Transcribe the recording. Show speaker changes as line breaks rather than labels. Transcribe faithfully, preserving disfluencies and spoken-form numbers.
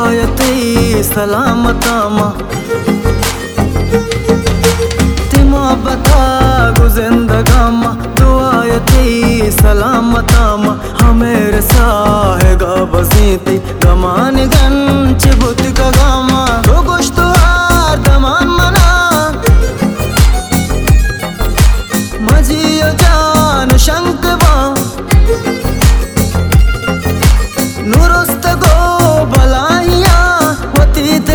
दुआयती सलामतामा तिमा बता गु जिंदगामा दुआयती सलामतामा हमें रसाहेगा बसीती गमान गन